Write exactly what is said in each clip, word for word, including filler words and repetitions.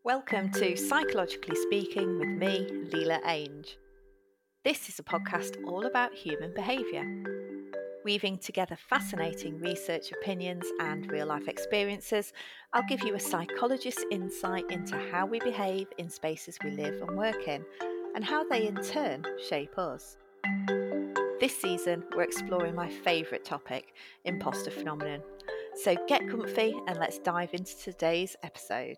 Welcome to Psychologically Speaking with me, Leela Ainge. This is a podcast all about human behaviour. Weaving together fascinating research opinions and real-life experiences, I'll give you a psychologist's insight into how we behave in spaces we live and work in, and how they in turn shape us. This season, we're exploring my favourite topic, imposter phenomenon. So get comfy and let's dive into today's episode.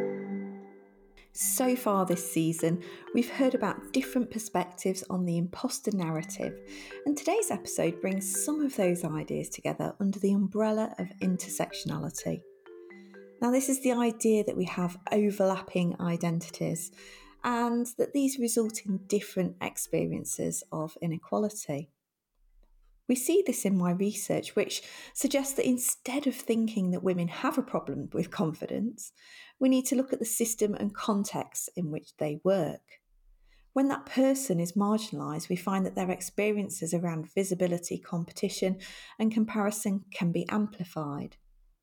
So far this season, we've heard about different perspectives on the imposter narrative, and today's episode brings some of those ideas together under the umbrella of intersectionality. Now, this is the idea that we have overlapping identities and that these result in different experiences of inequality. We see this in my research, which suggests that instead of thinking that women have a problem with confidence, we need to look at the system and context in which they work. When that person is marginalised, we find that their experiences around visibility, competition, and comparison can be amplified.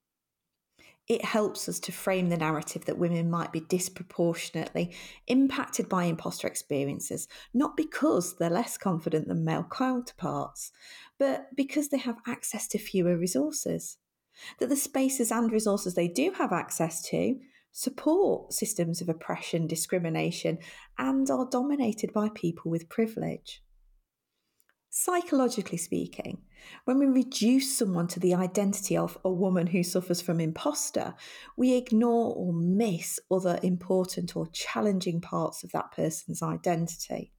It helps us to frame the narrative that women might be disproportionately impacted by imposter experiences, not because they're less confident than male counterparts, but because they have access to fewer resources. That the spaces and resources they do have access to support systems of oppression, discrimination, and are dominated by people with privilege. Psychologically speaking, when we reduce someone to the identity of a woman who suffers from imposter, we ignore or miss other important or challenging parts of that person's identity.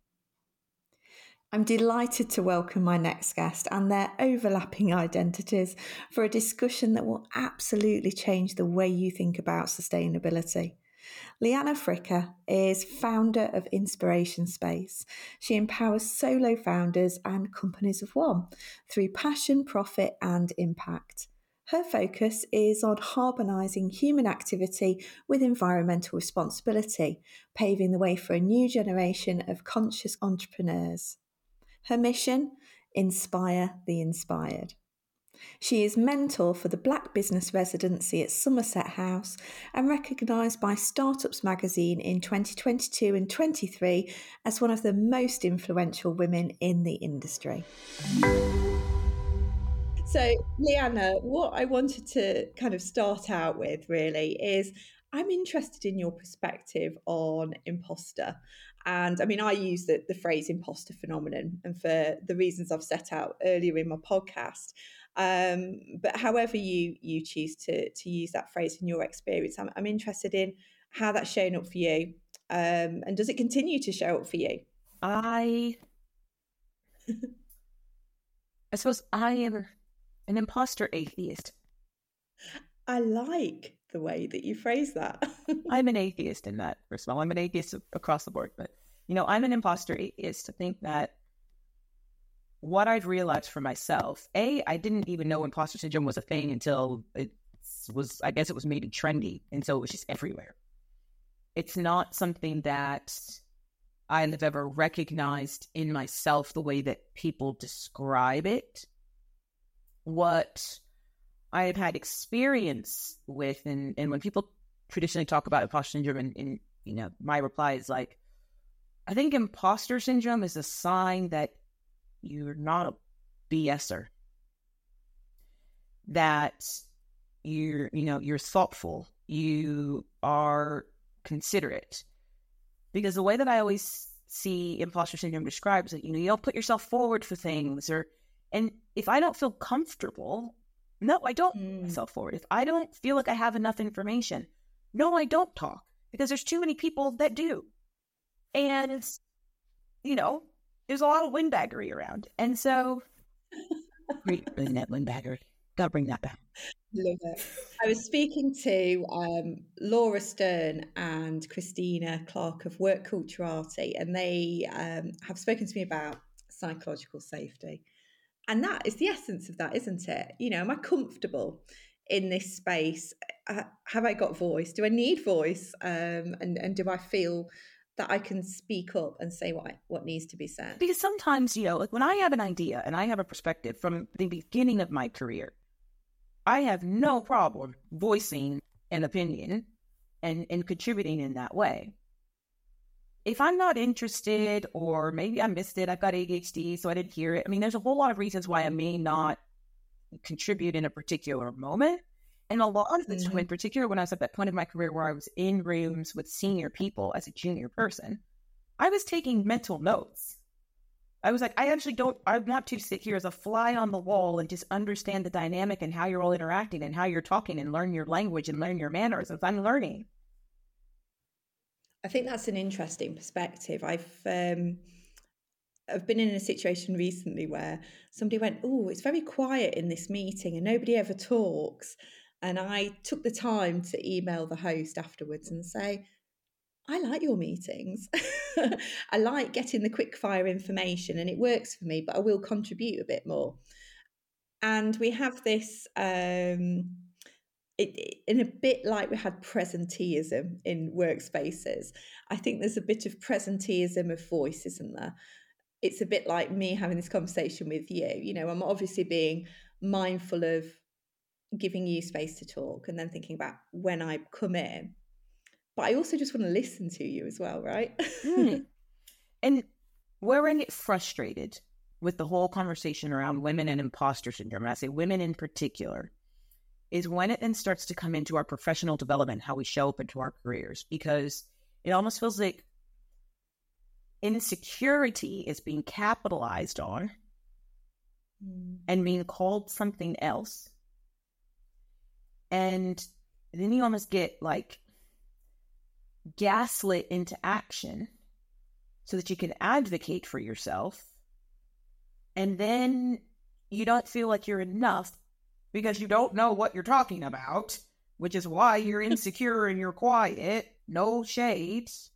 I'm delighted to welcome my next guest and their overlapping identities for a discussion that will absolutely change the way you think about sustainability. Liana Fricker is founder of Inspiration Space. She empowers solo founders and companies of one through passion, profit, and impact. Her focus is on harmonising human activity with environmental responsibility, paving the way for a new generation of conscious entrepreneurs. Her mission? Inspire the inspired. She is mentor for the Black Business Residency at Somerset House and recognised by Startups magazine in twenty twenty-two and twenty-three as one of the most influential women in the industry. So, Liana, what I wanted to kind of start out with really is I'm interested in your perspective on imposter. And I mean, I use the, the phrase imposter phenomenon, and for the reasons I've set out earlier in my podcast. Um, but however you you choose to to use that phrase in your experience, I'm, I'm interested in how that's shown up for you. Um, and does it continue to show up for you? I, I suppose I am an imposter atheist. I like the way that you phrase that. I'm an atheist in that, first of all. I'm an atheist across the board. But, you know, I'm an imposter atheist to think that what I've realized for myself, A, I didn't even know imposter syndrome was a thing until it was, I guess it was maybe trendy. And so it was just everywhere. It's not something that I have ever recognized in myself the way that people describe it. What I have had experience with, and, and when people traditionally talk about imposter syndrome, and, and you know, my reply is like, I think imposter syndrome is a sign that you're not a BSer, that you're, you know, you're thoughtful, you are considerate. Because the way that I always see imposter syndrome described is that, you know, you don't put yourself forward for things, or, and if I don't feel comfortable, no, I don't put Mm. myself forward. If I don't feel like I have enough information, no, I don't talk, because there's too many people that do. And it's, you know, there's a lot of windbaggery around. And so, bring that windbaggery. Gotta bring that back. Love it. I was speaking to um, Laura Stern and Christina Clark of Work Culturati, and they um, have spoken to me about psychological safety. And that is the essence of that, isn't it? You know, am I comfortable in this space? Uh, have I got voice? Do I need voice? Um, and, and do I feel that I can speak up and say what I, what needs to be said? Because sometimes, you know, like when I have an idea and I have a perspective from the beginning of my career, I have no problem voicing an opinion and, and contributing in that way. If I'm not interested, or maybe I missed it, I've got A D H D, so I didn't hear it. I mean, there's a whole lot of reasons why I may not contribute in a particular moment. And a lot of the time, Mm-hmm. in particular, when I was at that point of my career where I was in rooms with senior people as a junior person, I was taking mental notes. I was like, I actually don't, I want to sit here as a fly on the wall and just understand the dynamic and how you're all interacting and how you're talking and learn your language and learn your manners as I'm learning. I think that's an interesting perspective. I've um, I've been in a situation recently where somebody went, "Oh, it's very quiet in this meeting and nobody ever talks." And I took the time to email the host afterwards and say, I like your meetings. I like getting the quick fire information and it works for me, but I will contribute a bit more. And we have this, um, it, it, in a bit like we had presenteeism in workspaces. I think there's a bit of presenteeism of voice, isn't there? It's a bit like me having this conversation with you. You know, I'm obviously being mindful of giving you space to talk and then thinking about when I come in. But I also just want to listen to you as well, right? Mm. And where I get frustrated with the whole conversation around women and imposter syndrome, and I say women in particular, is when it then starts to come into our professional development, how we show up into our careers, because it almost feels like insecurity is being capitalized on mm. and being called something else. And then you almost get like gaslit into action so that you can advocate for yourself. And then you don't feel like you're enough because you don't know what you're talking about, which is why you're insecure and you're quiet, no shades.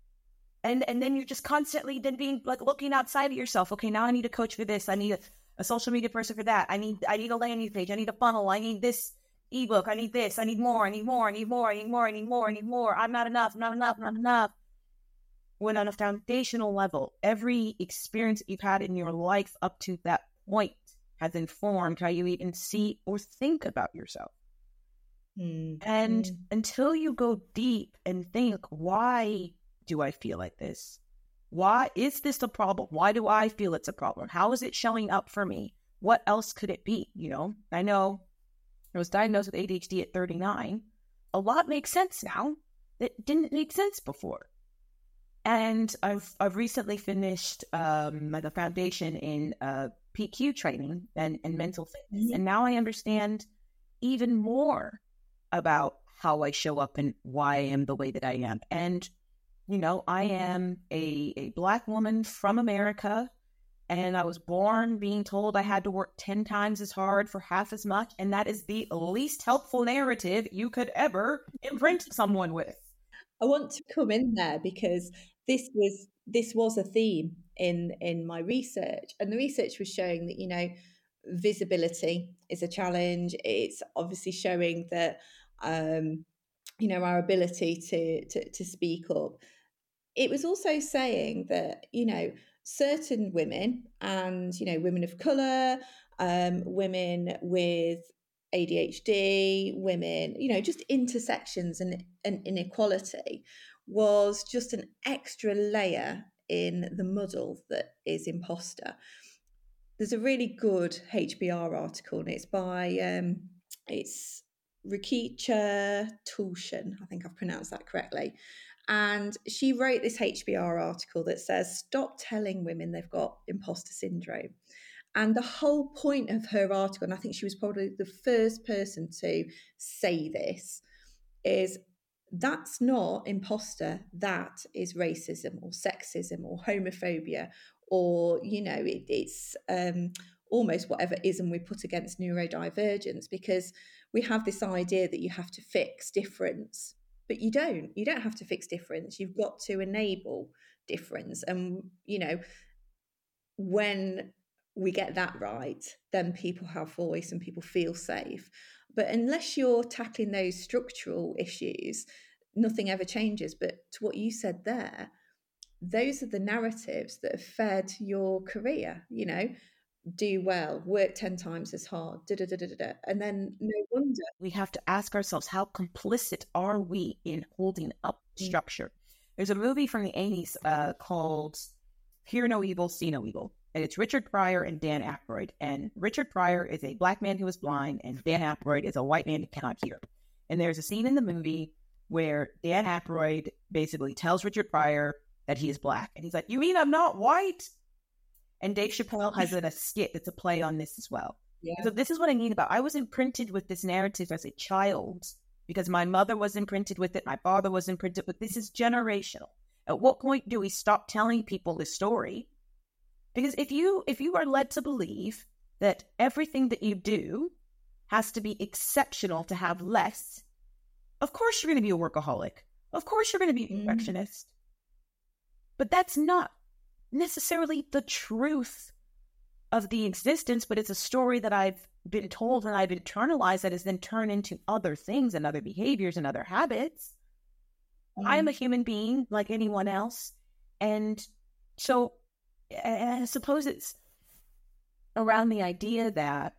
And and then you're just constantly then being like looking outside of yourself. Okay, now I need a coach for this. I need a, a social media person for that. I need I need a landing page. I need a funnel. I need this ebook. I need this. I need more. I need more. I need more. I need more. I need more. I need more. I'm not enough. I'm not enough. I'm not enough. When on a foundational level, every experience that you've had in your life up to that point has informed how you even see or think about yourself. Mm. And mm. until you go deep and think, why do I feel like this? Why is this a problem? Why do I feel it's a problem? How is it showing up for me? What else could it be? You know, I know I was diagnosed with A D H D at thirty-nine. A lot makes sense now that didn't make sense before. And I've I've recently finished um, the foundation in uh, P Q training and, and mental fitness. Mm-hmm. And now I understand even more about how I show up and why I am the way that I am. And, you know, I am a, a Black woman from America, and I was born being told I had to work ten times as hard for half as much. And that is the least helpful narrative you could ever imprint someone with. I want to come in there because this was this was a theme in in my research, and the research was showing that, you know, visibility is a challenge. It's obviously showing that um, you know, our ability to, to to speak up. It was also saying that, you know, certain women and, you know, women of colour, um, women with A D H D, women, you know, just intersections and, and inequality was just an extra layer in the muddle that is imposter. There's a really good H B R article, and it's by, um, it's Rikicha Tulshan, I think I've pronounced that correctly. And she wrote this H B R article that says, stop telling women they've got imposter syndrome. And the whole point of her article, and I think she was probably the first person to say this, is that's not imposter, that is racism or sexism or homophobia, or, you know, it, it's um, almost whatever ism we put against neurodivergence, because we have this idea that you have to fix difference. But you don't. You don't have to fix difference. You've got to enable difference. And, you know, when we get that right, then people have voice and people feel safe. But unless you're tackling those structural issues, nothing ever changes. But to what you said there, those are the narratives that have fed your career. You know, do well, work ten times as hard, da, da, da, da, da, da. And then no wonder. We have to ask ourselves, how complicit are we in holding up structure? There's a movie from the eighties uh, called Hear No Evil, See No Evil. And it's Richard Pryor and Dan Aykroyd. And Richard Pryor is a black man who is blind, and Dan Aykroyd is a white man who cannot hear. And there's a scene in the movie where Dan Aykroyd basically tells Richard Pryor that he is black. And he's like, "You mean I'm not white?" And Dave Chappelle has a skit that's a play on this as well. Yeah. So this is what I mean about, I was imprinted with this narrative as a child because my mother was imprinted with it, my father was imprinted with it. This is generational. At what point do we stop telling people this story? Because if you if you are led to believe that everything that you do has to be exceptional to have less, of course you're going to be a workaholic. Of course you're going to be a perfectionist. Mm. But that's not necessarily the truth of the existence, but it's a story that I've been told and I've internalized that is then turned into other things and other behaviors and other habits. Mm. I am a human being like anyone else. And so I suppose it's around the idea that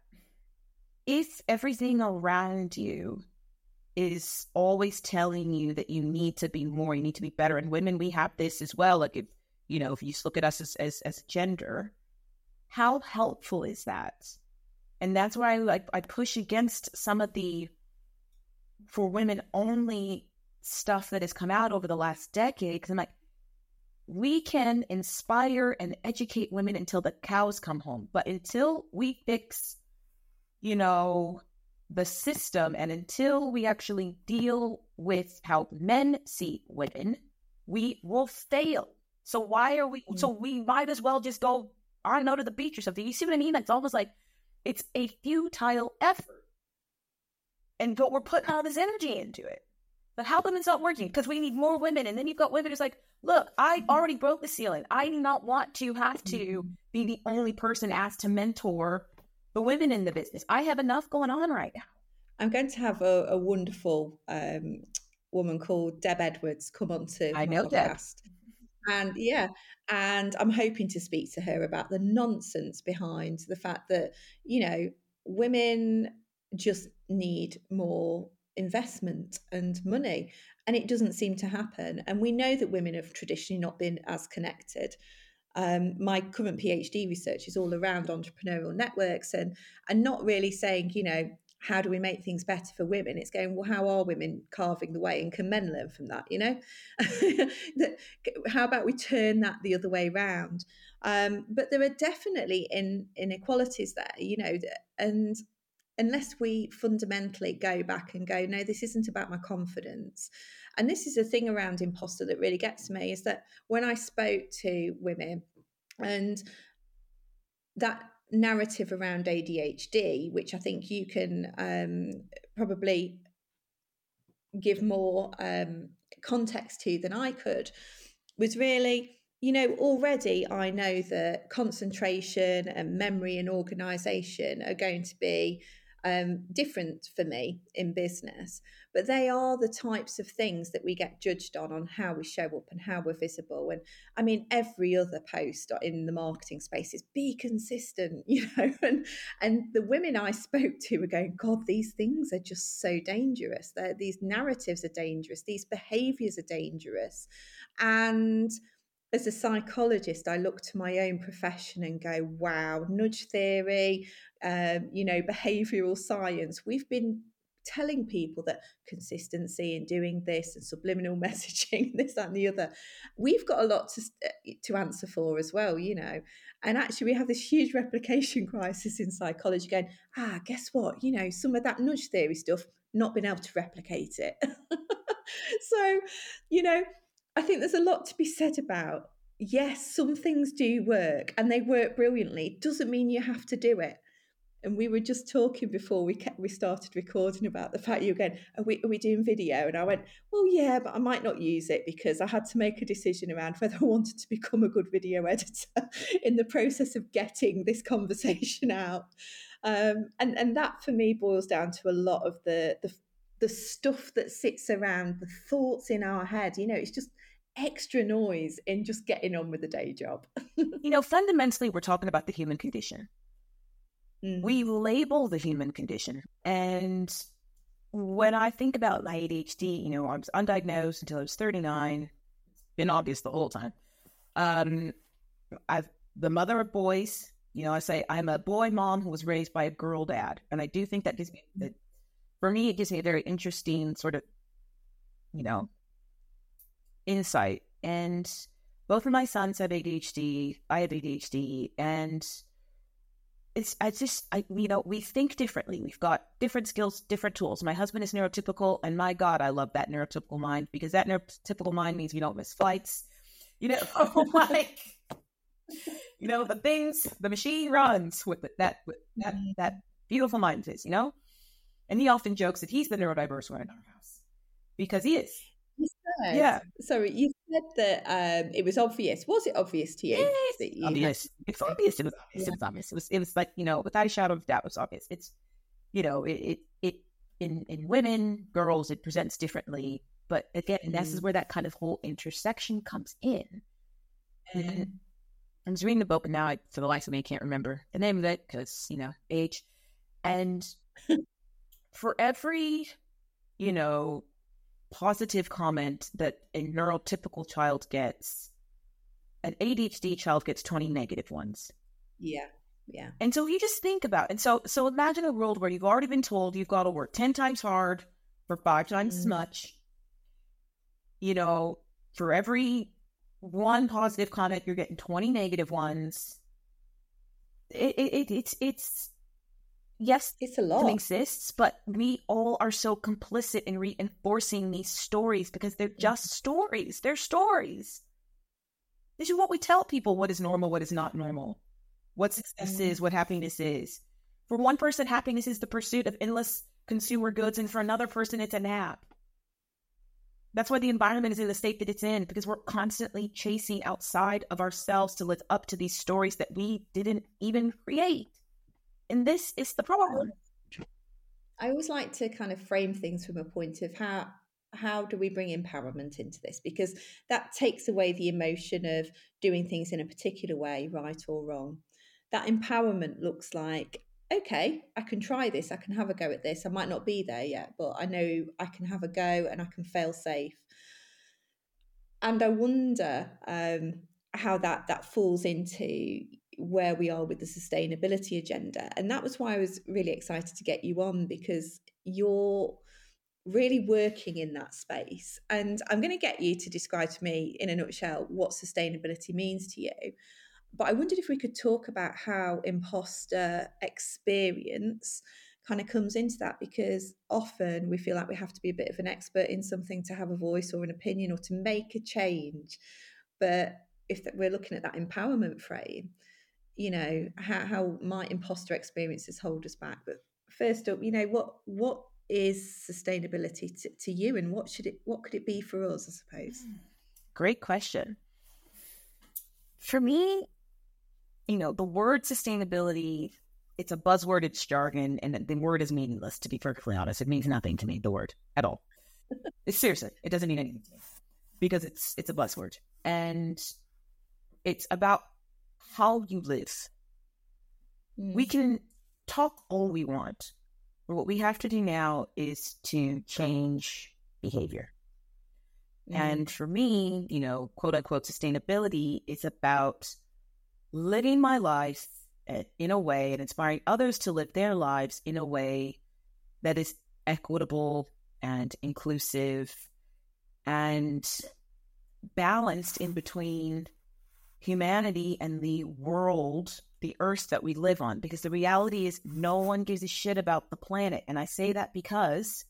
if everything around you is always telling you that you need to be more, you need to be better, and women, we have this as well. Like, if, you know, if you just look at us as, as, as gender, how helpful is that? And that's why I like I push against some of the for women only stuff that has come out over the last decade, because I'm like, we can inspire and educate women until the cows come home. But until we fix, you know, the system, and until we actually deal with how men see women, we will fail. So why are we, mm-hmm. so we might as well just go, I don't know, to the beach or something. You see what I mean? It's almost like it's a futile effort. And but we're putting all this energy into it. But how come it's not working? Because we need more women. And then you've got women who's like, look, I already broke the ceiling. I do not want to have to be the only person asked to mentor the women in the business. I have enough going on right now. I'm going to have a, a wonderful um, woman called Deb Edwards come on to I my know podcast. Deb. And yeah, and I'm hoping to speak to her about the nonsense behind the fact that, you know, women just need more investment and money, and it doesn't seem to happen. And we know that women have traditionally not been as connected. Um, my current PhD research is all around entrepreneurial networks and and not really saying, you know, how do we make things better for women? It's going, well, how are women carving the way, and can men learn from that? You know, how about we turn that the other way around? Um, but there are definitely in inequalities there, you know, and unless we fundamentally go back and go, no, this isn't about my confidence. And this is a thing around imposter that really gets me, is that when I spoke to women and that narrative around A D H D, which I think you can um, probably give more um, context to than I could, was really, you know, already I know that concentration and memory and organisation are going to be um, different for me in business, but they are the types of things that we get judged on, on how we show up and how we're visible. And I mean, every other post in the marketing space is be consistent, you know, and, and the women I spoke to were going, God, these things are just so dangerous. They're, these narratives are dangerous. These behaviours are dangerous. And as a psychologist, I look to my own profession and go, wow, nudge theory, um, you know, behavioural science. We've been telling people that consistency and doing this and subliminal messaging, this, that and the other, we've got a lot to, to answer for as well, you know. And actually we have this huge replication crisis in psychology going, ah, guess what? You know, some of that nudge theory stuff, not been able to replicate it. So, you know, I think there's a lot to be said about, yes, some things do work and they work brilliantly. It doesn't mean you have to do it. And we were just talking before we kept, we started recording about the fact you were going, are we, are we doing video? And I went, well, yeah, but I might not use it because I had to make a decision around whether I wanted to become a good video editor in the process of getting this conversation out. Um, and, and that for me boils down to a lot of the, the the stuff that sits around the thoughts in our head. You know, it's just extra noise in just getting on with the day job. You know, fundamentally, we're talking about the human condition. Mm. We label the human condition. And when I think about my A D H D, you know, I was undiagnosed until I was thirty-nine. It's been obvious the whole time. Um, I've the mother of boys. You know, I say I'm a boy mom who was raised by a girl dad. And I do think that gives me, that, for me, it gives me a very interesting sort of, you know, insight. And both of my sons have A D H D. I have A D H D. And it's, I just, I, you know, we think differently. We've got different skills, different tools. My husband is neurotypical, and my God, I love that neurotypical mind, because that neurotypical mind means we don't miss flights. You know, like, you know, the things, the machine runs with that, with that, that beautiful mind is, you know? And he often jokes that he's the neurodiverse one in our house, because he is. You said, yeah. Sorry, you said that um, it was obvious. Was it obvious to you? Yes, that you obvious. had... It's obvious. It was obvious. Yeah. It was obvious. It was, it was like, you know, without a shadow of doubt, it was obvious. It's, you know, it, it, it in, in women, girls, it presents differently. But again, mm. this is where that kind of whole intersection comes in. And mm. I was reading the book, and now I, for the life of me, can't remember the name of it because, you know, age. And for every, you know, positive comment that a neurotypical child gets, an A D H D child gets twenty negative ones. Yeah, yeah. And so you just think about, and so so imagine a world where you've already been told you've got to work ten times hard for five times mm. as much. You know, for every one positive comment, you're getting twenty negative ones. It, it, it it's it's yes, it's a lot. It exists, but we all are so complicit in reinforcing these stories because they're just stories. They're stories. This is what we tell people: what is normal, what is not normal, what success mm. is, what happiness is. For one person, happiness is the pursuit of endless consumer goods, and for another person, it's a nap. That's why the environment is in the state that it's in, because we're constantly chasing outside of ourselves to live up to these stories that we didn't even create. And this is the problem. I always like to kind of frame things from a point of how how do we bring empowerment into this? Because that takes away the emotion of doing things in a particular way, right or wrong. That empowerment looks like, okay, I can try this, I can have a go at this. I might not be there yet, but I know I can have a go and I can fail safe. And I wonder um, how that that falls into where we are with the sustainability agenda. And that was why I was really excited to get you on, because you're really working in that space. And I'm going to get you to describe to me in a nutshell what sustainability means to you. But I wondered if we could talk about how imposter experience kind of comes into that, because often we feel like we have to be a bit of an expert in something to have a voice or an opinion or to make a change. But if we're looking at that empowerment frame, you know, how, how might imposter experiences hold us back? But first up, you know, what what is sustainability to, to you, and what should it what could it be for us, I suppose? Great question. For me, you know, the word sustainability, it's a buzzword, it's jargon, and the word is meaningless, to be perfectly honest. It means nothing to me, the word, at all. It's seriously, it doesn't mean anything to me, because it's it's a buzzword. And it's about how you live. Mm. We can talk all we want, but what we have to do now is to change behavior. Mm. And for me, you know, quote unquote, sustainability is about living my life in a way and inspiring others to live their lives in a way that is equitable and inclusive and balanced in between humanity and the world, the earth that we live on. Because the reality is no one gives a shit about the planet. And I say that because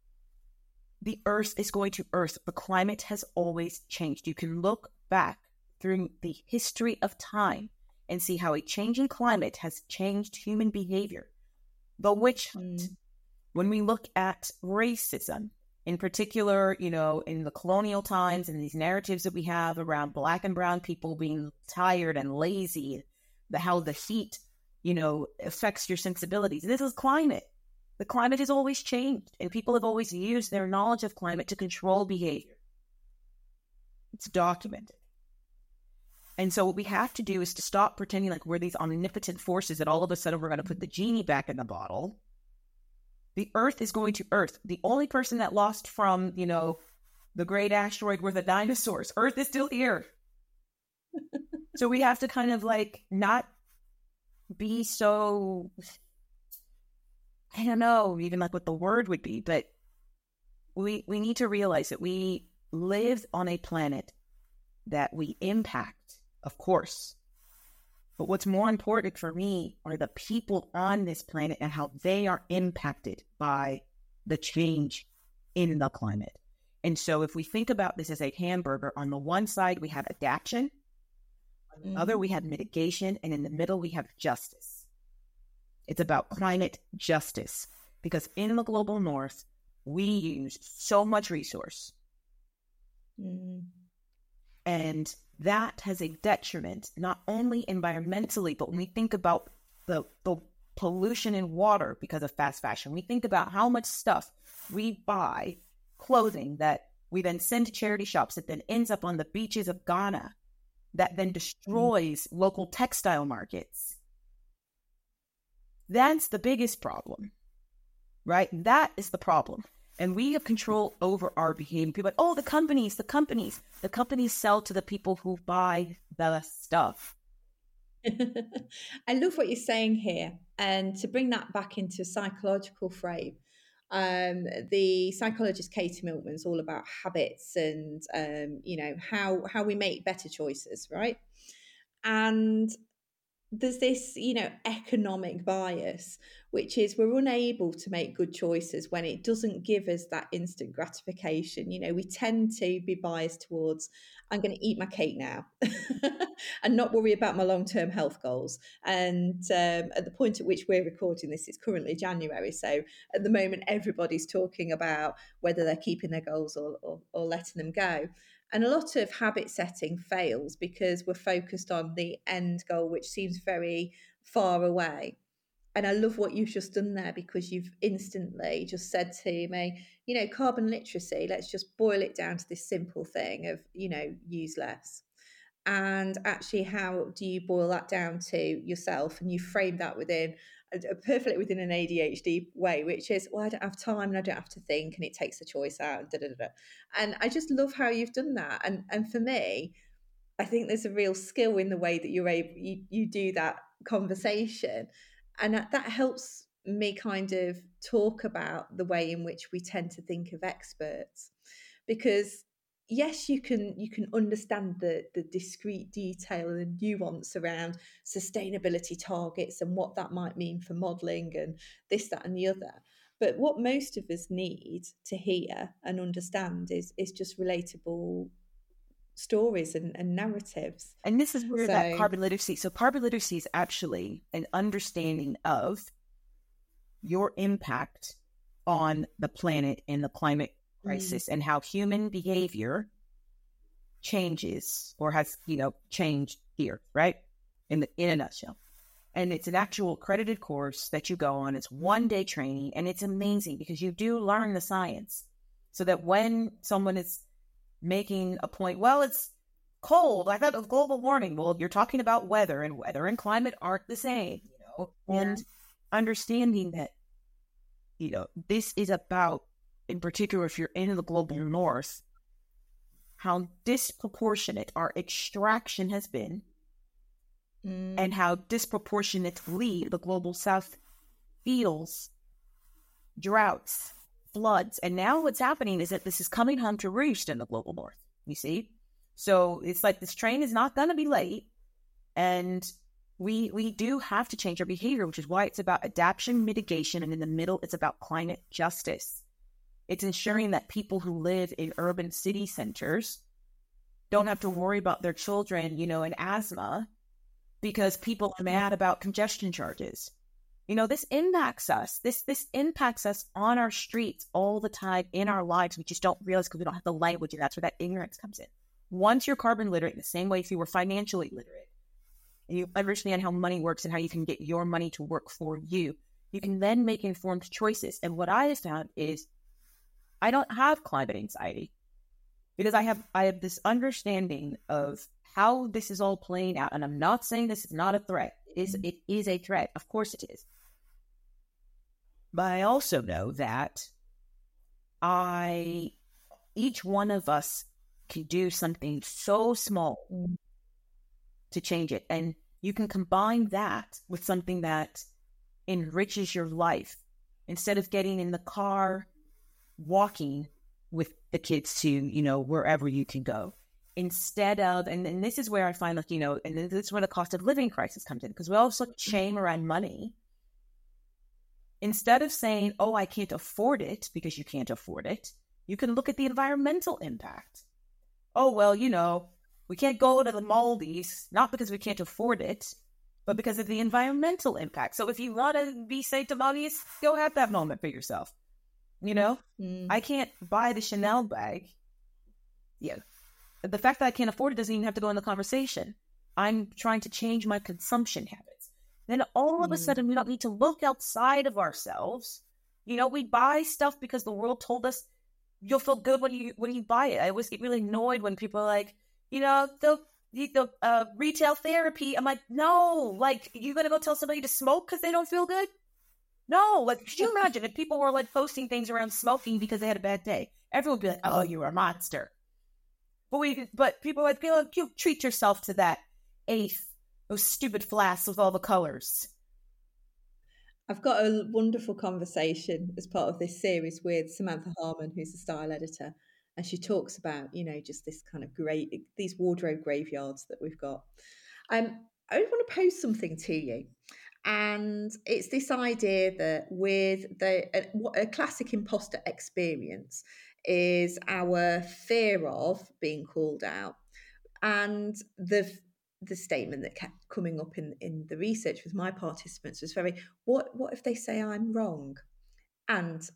the earth is going to earth. The climate has always changed. You can look back through the history of time and see how a changing climate has changed human behavior. The witch hunt. Mm. When we look at racism, in particular, you know, in the colonial times and these narratives that we have around Black and brown people being tired and lazy, the, how the heat, you know, affects your sensibilities. This is climate. The climate has always changed, and people have always used their knowledge of climate to control behavior. It's documented. And so what we have to do is to stop pretending like we're these omnipotent forces that all of a sudden we're going to put the genie back in the bottle. The Earth is going to Earth. The only person that lost from, you know, the great asteroid were the dinosaurs. Earth is still here. So we have to kind of like not be so, I don't know, even like what the word would be, but we we need to realize that we live on a planet that we impact, of course. But what's more important for me are the people on this planet and how they are impacted by the change in the climate. And so if we think about this as a hamburger, on the one side we have adaptation, on the mm-hmm. other we have mitigation, and in the middle we have justice. It's about climate justice, because in the global north, we use so much resource. Mm. And that has a detriment, not only environmentally, but when we think about the, the pollution in water because of fast fashion, we think about how much stuff we buy, clothing that we then send to charity shops that then ends up on the beaches of Ghana, that then destroys mm. local textile markets. That's the biggest problem, right? That is the problem. And we have control over our behavior. People are like, oh, the companies, the companies. The companies sell to the people who buy the stuff. I love what you're saying here. And to bring that back into a psychological frame, um, the psychologist Katie Milkman's all about habits and, um, you know, how, how we make better choices, right? And there's this, you know, economic bias, which is we're unable to make good choices when it doesn't give us that instant gratification. You know, we tend to be biased towards, I'm going to eat my cake now and not worry about my long-term health goals. And um, at the point at which we're recording this, it's currently January. So at the moment, everybody's talking about whether they're keeping their goals or, or, or letting them go. And a lot of habit setting fails because we're focused on the end goal, which seems very far away. And I love what you've just done there, because you've instantly just said to me, you know, carbon literacy, let's just boil it down to this simple thing of, you know, use less. And actually, how do you boil that down to yourself? And you frame that within perfectly within an A D H D way, which is, well, I don't have time and I don't have to think, and it takes the choice out. And, da, da, da, da. And I just love how you've done that. And and for me, I think there's a real skill in the way that you're able you, you do that conversation, and that, that helps me kind of talk about the way in which we tend to think of experts, because yes, you can you can understand the the discrete detail and nuance around sustainability targets and what that might mean for modelling and this, that, and the other. But what most of us need to hear and understand is is just relatable stories and, and narratives. And this is where so, that carbon literacy. So carbon literacy is actually an understanding of your impact on the planet and the climate crisis, mm. and how human behavior changes or has, you know, changed here, right? In the in a nutshell. And it's an actual accredited course that you go on. It's one day training, and it's amazing because you do learn the science, so that when someone is making a point, well, it's cold, I thought it was global warming. Well, you're talking about weather, and weather and climate aren't the same, you know, and yeah. understanding that, you know, this is about, in particular, if you're in the global north, how disproportionate our extraction has been, mm. and how disproportionately the global south feels droughts, floods. And now what's happening is that this is coming home to roost in the global north, you see? So it's like this train is not going to be late, and we we do have to change our behavior, which is why it's about adaptation, mitigation, and in the middle, it's about climate justice. It's ensuring that people who live in urban city centers don't have to worry about their children, you know, and asthma because people are mad about congestion charges. You know, this impacts us. This this impacts us on our streets all the time in our lives. We just don't realize because we don't have the language, and that's where that ignorance comes in. Once you're carbon literate, in the same way if you were financially literate, and you understand how money works and how you can get your money to work for you, you can then make informed choices. And what I have found is I don't have climate anxiety because I have I have this understanding of how this is all playing out. And I'm not saying this is not a threat. It is, it is a threat. Of course it is. But I also know that I, each one of us can do something so small to change it. And you can combine that with something that enriches your life. Instead of getting in the car, walking with the kids to, you know, wherever you can go. Instead of, and, and this is where I find, like, you know, and this is where the cost of living crisis comes in, because we also shame around money. Instead of saying, oh, I can't afford it because you can't afford it, you can look at the environmental impact. Oh, well, you know, we can't go to the Maldives, not because we can't afford it, but because of the environmental impact. So if you want to be safe to Maldives, go have that moment for yourself. You know, mm. I can't buy the Chanel bag. Yeah. The fact that I can't afford it doesn't even have to go in the conversation. I'm trying to change my consumption habits. Then all of mm. a sudden, we don't need to look outside of ourselves. You know, we buy stuff because the world told us you'll feel good when you when you buy it. I always get really annoyed when people are like, you know, the the uh, retail therapy. I'm like, no, like, you gonna go tell somebody to smoke because they don't feel good? No, like, could you imagine if people were, like, posting things around smoking because they had a bad day? Everyone would be like, oh, you're a monster. But we, but people would be like, you treat yourself to that eighth, those stupid flasks with all the colors. I've got a wonderful conversation as part of this series with Samantha Harmon, who's the style editor. And she talks about, you know, just this kind of great, these wardrobe graveyards that we've got. Um, I want to pose something to you. And it's this idea that with the a, a classic imposter experience is our fear of being called out, and the the statement that kept coming up in, in the research with my participants was very, what what if they say I'm wrong? And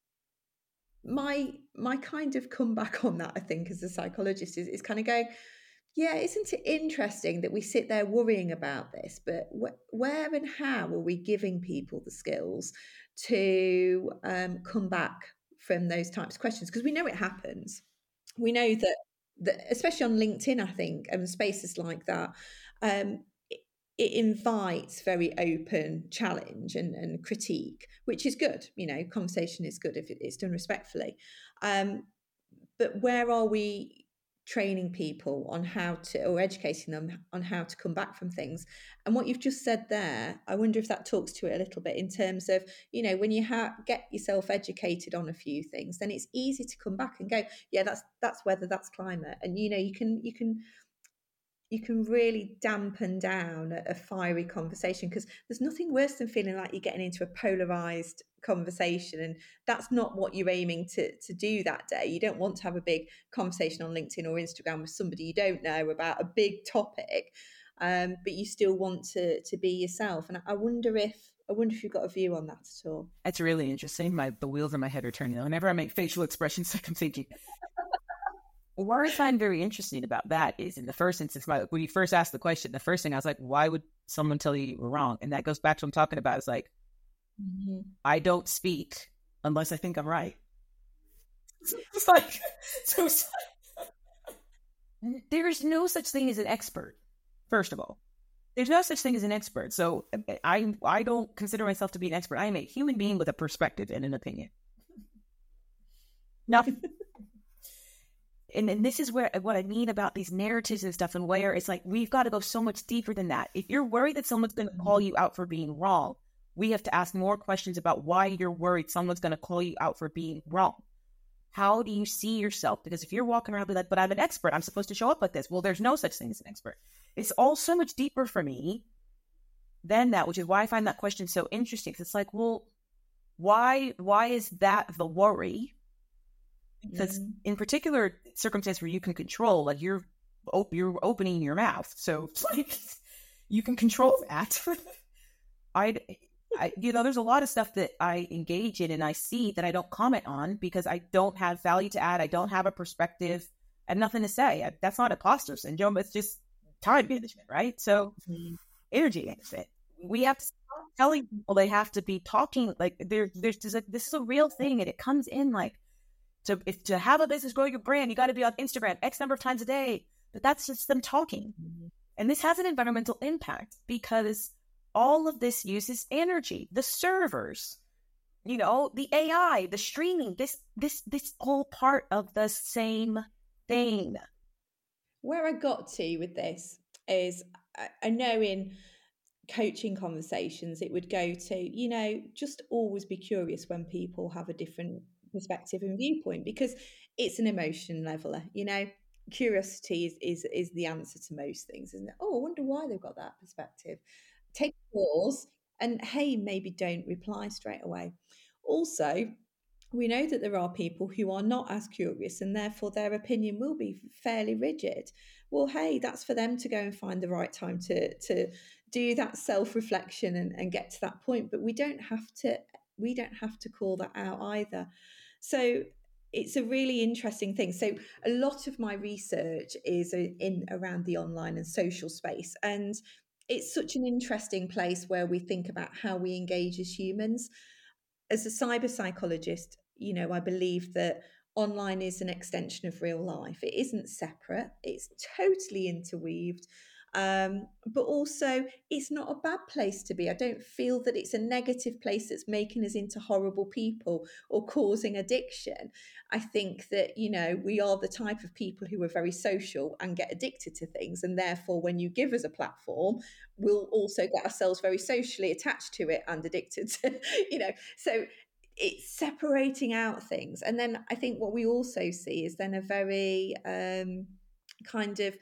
my my kind of comeback on that, I think, as a psychologist, is, is kind of going, yeah, isn't it interesting that we sit there worrying about this, but wh- where and how are we giving people the skills to um, come back from those types of questions? Because we know it happens. We know that, that especially on LinkedIn, I think, and spaces like that, um, it, it invites very open challenge and, and critique, which is good. You know, conversation is good if it, it's done respectfully. Um, but where are we training people on how to, or educating them on how to come back from things? And what you've just said there, I wonder if that talks to it a little bit in terms of, you know, when you ha- get yourself educated on a few things, then it's easy to come back and go, yeah, that's that's weather, that's climate, and you know, you can you can you can really dampen down a, a fiery conversation, because there's nothing worse than feeling like you're getting into a polarized conversation, and that's not what you're aiming to to do that day. You don't want to have a big conversation on LinkedIn or Instagram with somebody you don't know about a big topic, um, but you still want to to be yourself. And I wonder if I wonder if you've got a view on that at all. That's really interesting. My the wheels in my head are turning. Whenever I make facial expressions, like I'm thinking. What I find very interesting about that is, in the first instance, my, when you first asked the question, the first thing I was like, why would someone tell you you were wrong? And that goes back to what I'm talking about. It's like, mm-hmm. I don't speak unless I think I'm right. It's like, so it's like, there is no such thing as an expert, first of all. There's no such thing as an expert. So I, I don't consider myself to be an expert. I am a human being with a perspective and an opinion. Nothing. And, and this is where what I mean about these narratives and stuff, and where it's like, we've got to go so much deeper than that. If you're worried that someone's going to call you out for being wrong, we have to ask more questions about why you're worried someone's going to call you out for being wrong. How do you see yourself? Because if you're walking around like, but I'm an expert, I'm supposed to show up like this. Well, there's no such thing as an expert. It's all so much deeper for me than that, which is why I find that question so interesting. Because it's like, well, why, why is that the worry? Because mm-hmm. in particular circumstance where you can control, like you're op- you're opening your mouth, so it's like you can control that. I, I, you know, there's a lot of stuff that I engage in and I see that I don't comment on because I don't have value to add. I don't have a perspective. I have nothing to say. I, that's not imposter syndrome. It's just time management, right? So mm-hmm. energy management. We have to stop telling people they have to be talking like there. There's just a, this is a real thing, and it comes in like. To if to have a business, grow your brand, you got to be on Instagram X number of times a day. but that's just them talking. Mm-hmm. And this has an environmental impact because all of this uses energy, the servers, you know, the A I, the streaming, this, this, this all part of the same thing. Where I got to with this is, I know in coaching conversations, it would go to, you know, just always be curious when people have a different perspective and viewpoint, because it's an emotion leveler, you know. Curiosity is, is, is the answer to most things, isn't it? Oh, I wonder why they've got that perspective. Take a pause and, hey, maybe don't reply straight away. Also, we know that there are people who are not as curious and therefore their opinion will be fairly rigid. Well, hey, that's for them to go and find the right time to, to do that self-reflection and, and get to that point. But we don't have to, we don't have to call that out either. So it's a really interesting thing. So a lot of my research is in around the online and social space. And it's such an interesting place where we think about how we engage as humans. As a cyber psychologist, you know, I believe that online is an extension of real life. It isn't separate. It's totally interweaved. Um, but also, it's not a bad place to be. I don't feel that it's a negative place that's making us into horrible people or causing addiction. I think that, you know, we are the type of people who are very social and get addicted to things. And therefore, when you give us a platform, we'll also get ourselves very socially attached to it and addicted to, you know, so it's separating out things. And then I think what we also see is then a very um, kind of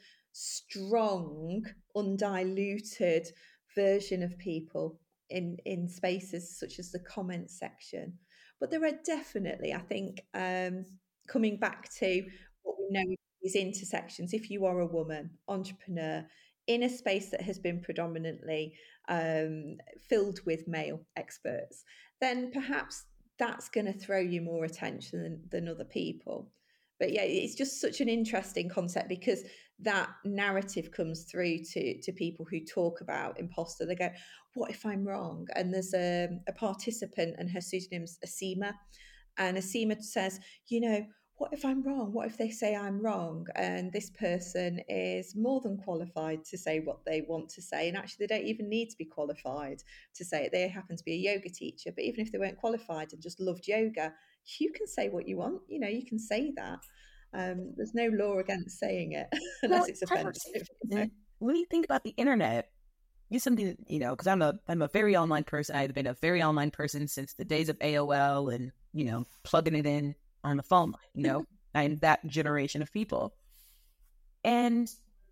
strong, undiluted version of people in, in spaces such as the comments section. But there are definitely, I think, um, coming back to what we know is intersections. If you are a woman, entrepreneur, in a space that has been predominantly um, filled with male experts, then perhaps that's going to throw you more attention than, than other people. But yeah, it's just such an interesting concept because that narrative comes through to, to people who talk about imposter. They go, what if I'm wrong? And there's a, a participant and her pseudonym's Asima. And Asima says, you know, what if I'm wrong? What if they say I'm wrong? And this person is more than qualified to say what they want to say. And actually, they don't even need to be qualified to say it. They happen to be a yoga teacher. But even if they weren't qualified and just loved yoga, you can say what you want. You know, you can say that. Um, there's no law against saying it unless well, it's offensive. When you think about the internet, it's something, you know, because I'm a I'm a very online person. I've been a very online person since the days of A O L and, you know, plugging it in on the phone, you know, I'm that generation of people. And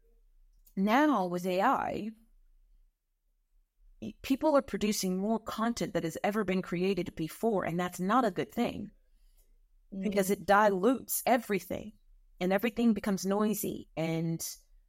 now with A I, people are producing more content that has ever been created before, and that's not a good thing mm. because it dilutes everything and everything becomes noisy. And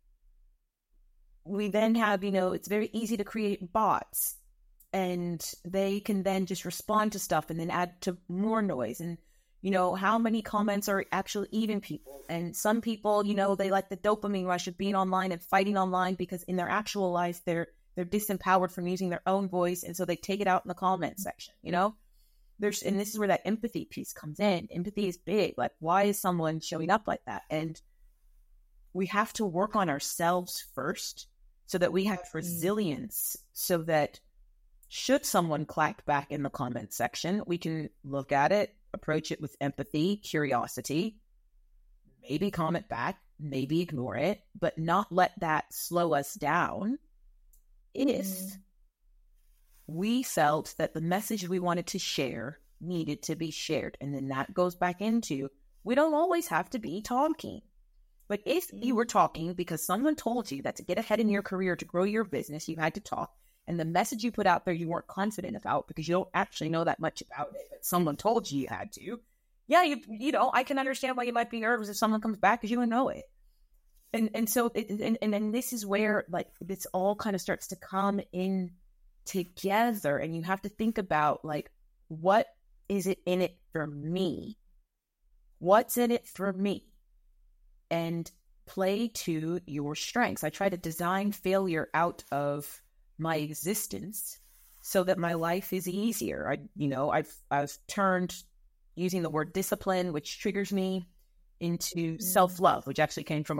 we then have, you know, it's very easy to create bots and they can then just respond to stuff and then add to more noise. And you know, how many comments are actually even people? And some people, you know, they like the dopamine rush of being online and fighting online because in their actual life, they're they're disempowered from using their own voice. And so they take it out in the comment section, you know? There's, and this is where that empathy piece comes in. Empathy is big. Like, why is someone showing up like that? And we have to work on ourselves first so that we have resilience so that should someone clack back in the comment section, we can look at it, approach it with empathy, curiosity, maybe comment back, maybe ignore it, but not let that slow us down if mm. we felt that the message we wanted to share needed to be shared. And then that goes back into, we don't always have to be talking. But if mm. you were talking because someone told you that to get ahead in your career, to grow your business, you had to talk, and the message you put out there you weren't confident about because you don't actually know that much about it, but someone told you you had to, yeah, you you know, I can understand why you might be nervous if someone comes back because you don't know it. And and so, it, and, and then this is where, like, this all kind of starts to come in together, and you have to think about, like, what is it in it for me? What's in it for me? And play to your strengths. I try to design failure out of my existence so that my life is easier. I, you know, I've, I've turned using the word discipline, which triggers me, into mm. self-love, which actually came from a call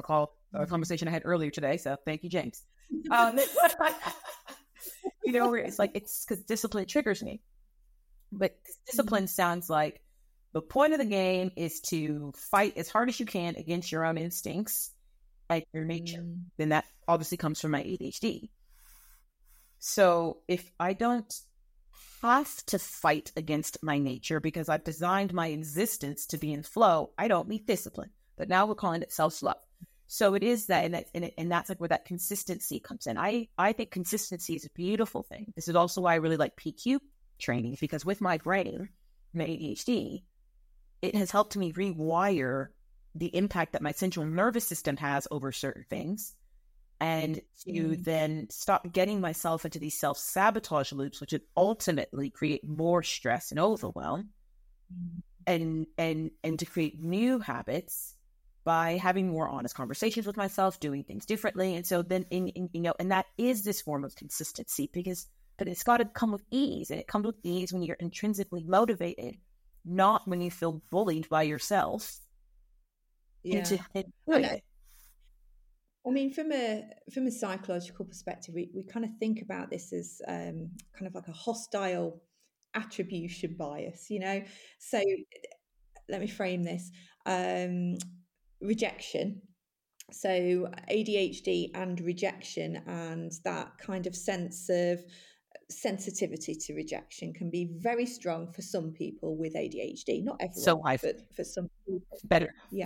a conversation I had earlier today. So thank you, James. Um, you know, where it's like, it's because discipline triggers me. But discipline sounds like the point of the game is to fight as hard as you can against your own instincts, like your nature. Mm. Then that obviously comes from my A D H D. So if I don't have to fight against my nature because I've designed my existence to be in flow, I don't need discipline. But now we're calling it self-love. So it is that, and, that, and, it, and that's like where that consistency comes in. I, I think consistency is a beautiful thing. This is also why I really like P Q training, because with my brain, my A D H D, it has helped me rewire the impact that my central nervous system has over certain things, and to mm. then stop getting myself into these self-sabotage loops, which would ultimately create more stress and overwhelm, mm. and and and to create new habits by having more honest conversations with myself, doing things differently. And so then, in, in, you know, and that is this form of consistency, because, but it's got to come with ease, and it comes with ease when you're intrinsically motivated, not when you feel bullied by yourself. Yeah. Into, I, I mean, from a, from a psychological perspective, we, we kind of think about this as um, kind of like a hostile attribution bias, you know? So let me frame this. Um, rejection. So A D H D and rejection, and that kind of sense of sensitivity to rejection can be very strong for some people with A D H D. Not everyone, so I've, but for some people. Better. Yeah.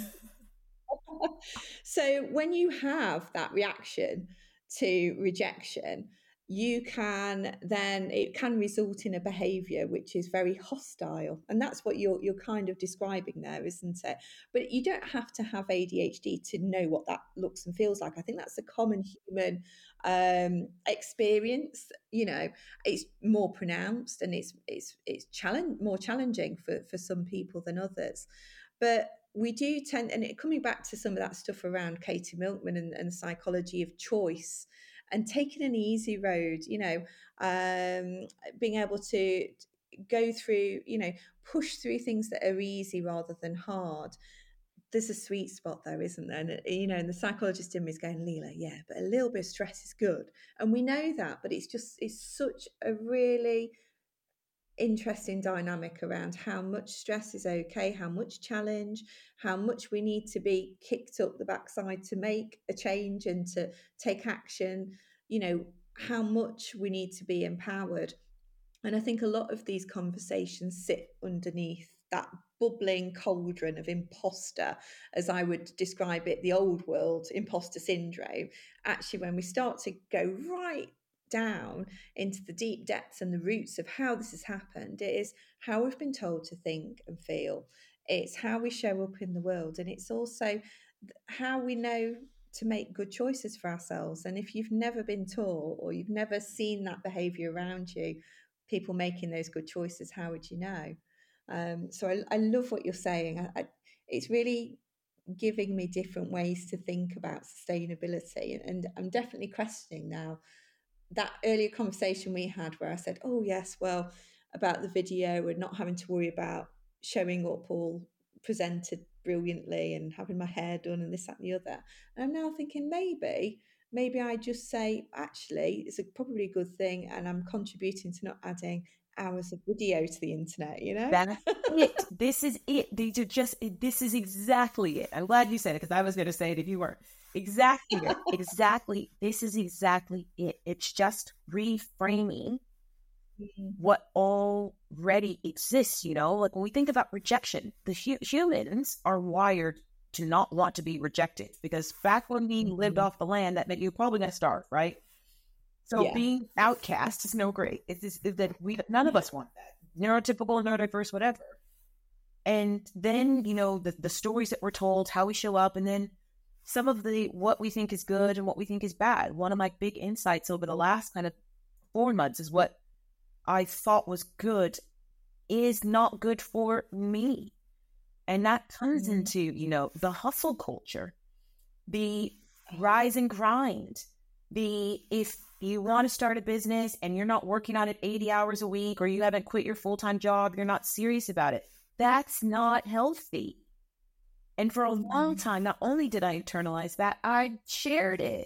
So when you have that reaction to rejection, you can then, it can result in a behavior which is very hostile. And that's what you're you're kind of describing there, isn't it? But you don't have to have A D H D to know what that looks and feels like. I think that's a common human um, experience. You know, it's more pronounced, and it's it's it's challenge more challenging for, for some people than others. But we do tend, and it, coming back to some of that stuff around Katie Milkman and, and psychology of choice, and taking an easy road, you know, um, being able to go through, you know, push through things that are easy rather than hard. There's a sweet spot there, isn't there? And, you know, and the psychologist in me is going, Leela, yeah, but a little bit of stress is good. And we know that, but it's just, it's such a really interesting dynamic around how much stress is okay, how much challenge, how much we need to be kicked up the backside to make a change and to take action, you know, how much we need to be empowered. And I think a lot of these conversations sit underneath that bubbling cauldron of imposter, as I would describe it, the old world imposter syndrome. Actually, when we start to go right down into the deep depths and the roots of how this has happened, it is how we've been told to think and feel. It's how we show up in the world, and it's also how we know to make good choices for ourselves. And if you've never been taught, or you've never seen that behavior around you, people making those good choices, how would you know? Um, so I, I love what you're saying. I, I, it's really giving me different ways to think about sustainability, and, and I'm definitely questioning now that earlier conversation we had where I said, oh yes, well, about the video and not having to worry about showing up all presented brilliantly and having my hair done and this, that and the other. And I'm now thinking maybe, maybe I just say, actually, it's a, probably a good thing, and I'm contributing to not adding hours of video to the internet, you know? That's it. This is it. These are just, this is exactly it. I'm glad you said it, because I was going to say it if you weren't. Exactly it. Exactly. This is exactly it. It's just reframing what already exists, you know? Like when we think about rejection, the hu- humans are wired to not want to be rejected, because back when we mm-hmm. lived off the land, that meant you're probably going to starve, right? So yeah. Being outcast is no great. It's, it's, it's that we none of us want that. Neurotypical, neurodiverse, whatever. And then, you know, the, the stories that we're told, how we show up, and then some of the what we think is good and what we think is bad. One of my big insights over the last kind of four months is what I thought was good is not good for me. And that turns mm-hmm. into, you know, the hustle culture, the rise and grind, the if you want to start a business and you're not working on it eighty hours a week, or you haven't quit your full-time job, you're not serious about it. That's not healthy. And for a long time, not only did I internalize that, I shared it,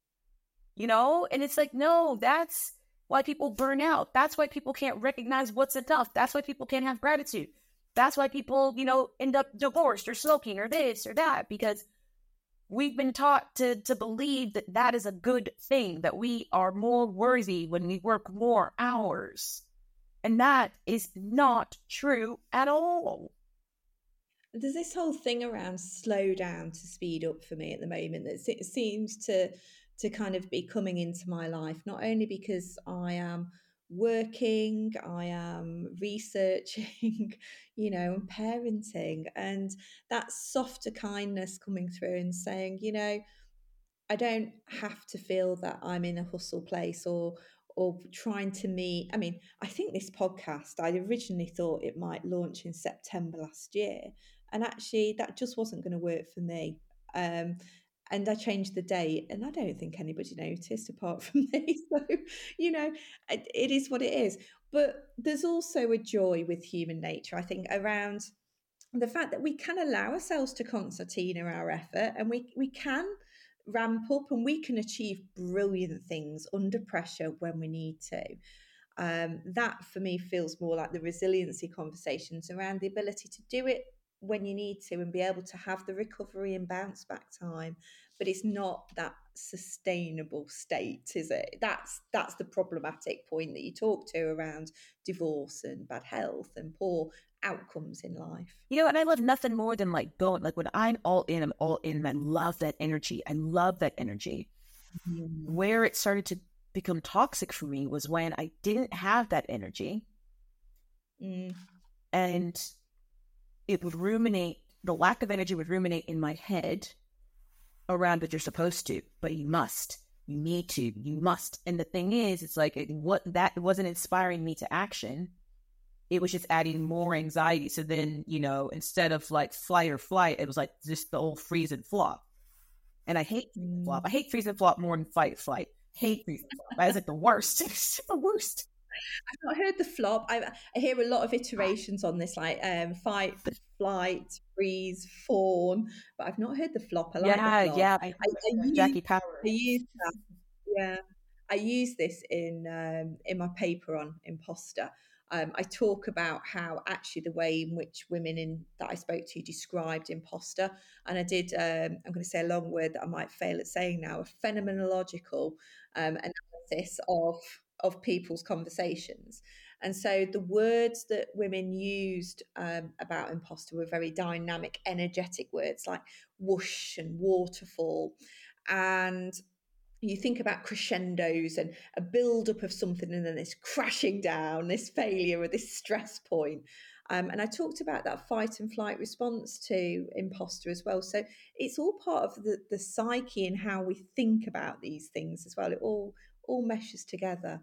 you know? And it's like, no, that's why people burn out. That's why people can't recognize what's enough. That's why people can't have gratitude. That's why people, you know, end up divorced or smoking or this or that, because we've been taught to, to believe that that is a good thing, that we are more worthy when we work more hours. And that is not true at all. There's this whole thing around slow down to speed up for me at the moment that it seems to to kind of be coming into my life, not only because I am working, I am researching, you know, and parenting, and that softer kindness coming through and saying, you know, I don't have to feel that I'm in a hustle place or or trying to meet. I mean, I think this podcast, I originally thought it might launch in September last year, and actually that just wasn't going to work for me. Um, and I changed the date, and I don't think anybody noticed apart from me. So, you know, it, it is what it is. But there's also a joy with human nature, I think, around the fact that we can allow ourselves to concertina our effort, and we we can ramp up and we can achieve brilliant things under pressure when we need to. Um, that for me feels more like the resiliency conversations around the ability to do it when you need to and be able to have the recovery and bounce back time. But it's not that sustainable state, is it? That's that's the problematic point that you talk to around divorce and bad health and poor outcomes in life. You know, and I love nothing more than like going, like when I'm all in, I'm all in, and I love that energy. I love that energy. Mm. Where it started to become toxic for me was when I didn't have that energy. Mm. And it would ruminate, the lack of energy would ruminate in my head around that you're supposed to, but you must, you need to, you must. And the thing is, it's like, it, what that wasn't inspiring me to action. It was just adding more anxiety. So then, you know, instead of like flight or flight, it was like just the old freeze and flop. And I hate freeze and flop. I hate freeze and flop more than fight flight. Hate freeze and flop. That is like the worst. It's the worst. I've not heard the flop. I, I hear a lot of iterations on this, like um, fight, flight, freeze, fawn, but I've not heard the flop. I like yeah, the flop. Yeah, I, I, I Jackie use, Powers. I use that. Yeah, I use this in um, in my paper on imposter. Um, I talk about how actually the way in which women in that I spoke to described imposter, and I did. Um, I'm going to say a long word that I might fail at saying now. A phenomenological um, analysis of of people's conversations. And so the words that women used um, about imposter were very dynamic, energetic words like whoosh and waterfall. And you think about crescendos and a build-up of something and then this crashing down, this failure or this stress point. Um, and I talked about that fight and flight response to imposter as well. So it's all part of the, the psyche and how we think about these things as well. It all all meshes together.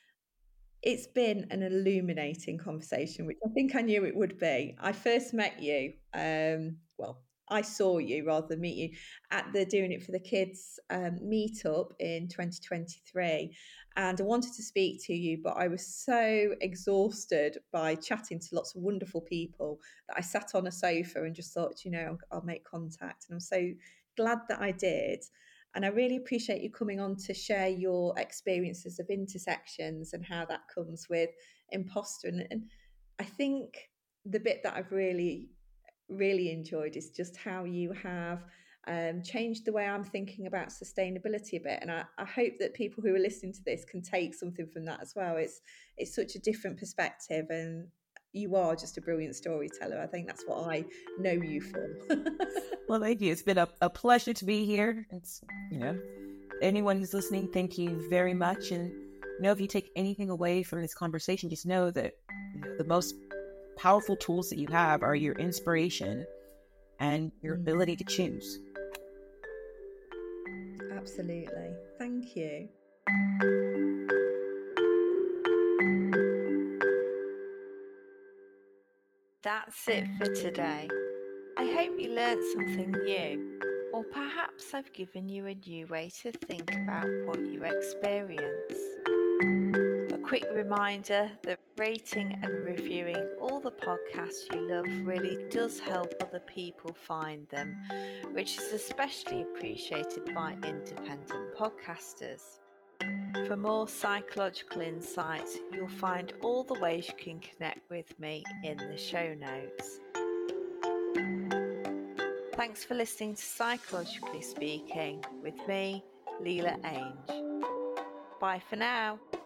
It's been an illuminating conversation, which I think I knew it would be. I first met you, um, well, I saw you rather than meet you at the Doing It for the Kids um, meetup in twenty twenty-three. And I wanted to speak to you, but I was so exhausted by chatting to lots of wonderful people that I sat on a sofa and just thought, you know, I'll make contact. And I'm so glad that I did. And I really appreciate you coming on to share your experiences of intersections and how that comes with imposter. And, and I think the bit that I've really, really enjoyed is just how you have um, changed the way I'm thinking about sustainability a bit. And I, I hope that people who are listening to this can take something from that as well. It's it's such a different perspective, and you are just a brilliant storyteller. I think that's what I know you for. Well, thank you. It's been a, a pleasure to be here. It's, you know, anyone who's listening, thank you very much. And, you know, if you take anything away from this conversation, just know that you know, the most powerful tools that you have are your inspiration and your ability to choose. Absolutely. Thank you. That's it for today. I hope you learned something new, or perhaps I've given you a new way to think about what you experience. A quick reminder that rating and reviewing all the podcasts you love really does help other people find them, which is especially appreciated by independent podcasters. For more psychological insights, you'll find all the ways you can connect with me in the show notes. Thanks for listening to Psychologically Speaking with me, Leela Ainge. Bye for now.